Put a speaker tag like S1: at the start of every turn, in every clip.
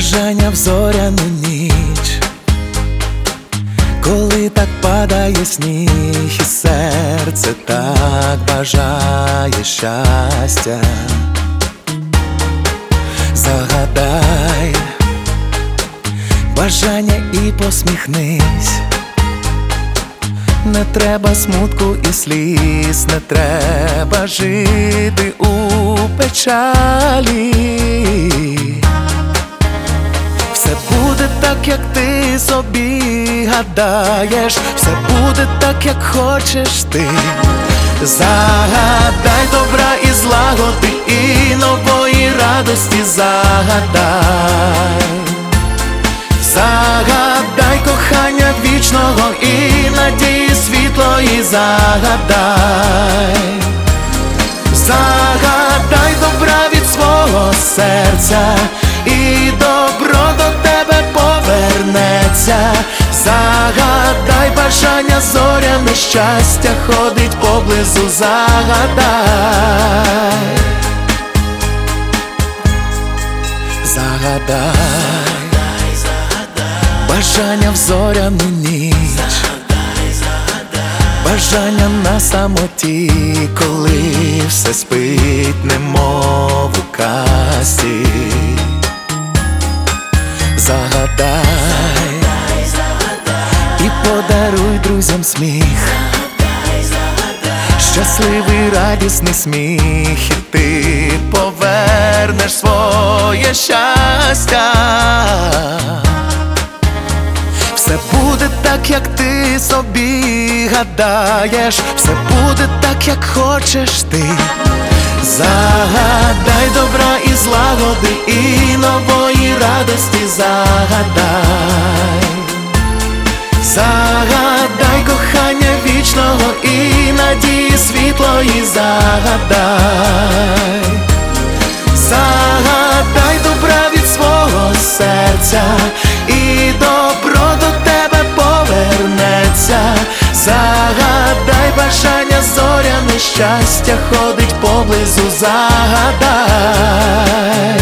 S1: бажання в зоряну ніч, коли так падає сніг, і серце так бажає щастя. Загадай бажання і посміхнись. Не треба смутку і сліз, не треба жити у печалі. Все буде так, як ти собі гадаєш, все буде так, як хочеш ти. Загадай добра і злагоди, і нової радості загадай. Загадай кохання вічного і надії світлої загадай. Загадай добра від свого серця, і добро до тебе повернеться. Загадай бажання зоряне, щастя ходить поблизу, загадай. Загадай бажання в зоряну ніч, бажання на самоті, коли все спить, немов у казці. Загадай і подаруй друзям сміх, щасливий радісний сміх, і ти повернеш своє щастя. Все буде так, як ти собі гадаєш, все буде так, як хочеш ти. Загадай добра і злагоди, і нової радості загадай. Загадай кохання вічного і надії світлої загадай. Загадай добра від свого серця, і добро до тебе повернеться. Загадай бажання зоряне, щастя ходить поблизу, загадай.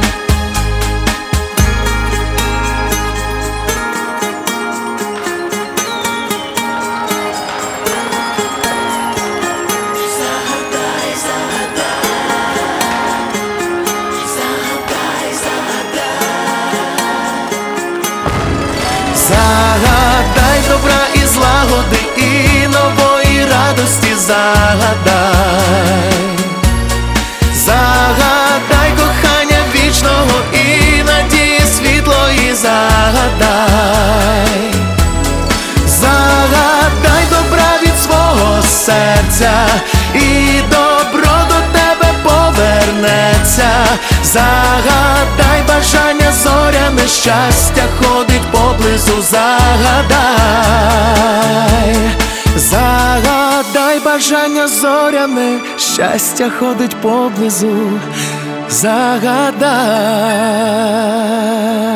S1: Загадай добра і злагоди, і нової радості загадай. Загадай кохання вічного і надії світлої загадай. Загадай добра від свого серця, і добро до тебе повернеться. Загадай бажання зоряне, щастя ходить поблизу, загадай. Загадай бажання зоряне, щастя ходить поблизу, загадай.